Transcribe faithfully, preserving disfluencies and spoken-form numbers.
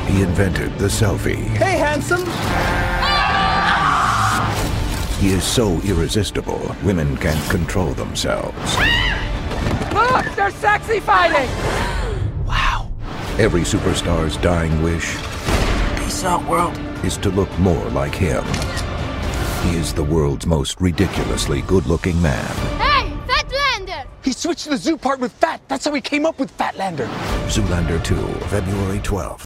He invented the selfie. Hey, handsome! He is so irresistible, women can't control themselves. Look, they're sexy fighting! Wow. Every superstar's dying wish Peace out, world. is to look more like him. He is the world's most ridiculously good-looking man. Hey, Fatlander! He switched to the zoo part with fat. That's how he came up with Fatlander. Zoolander two, February twelfth.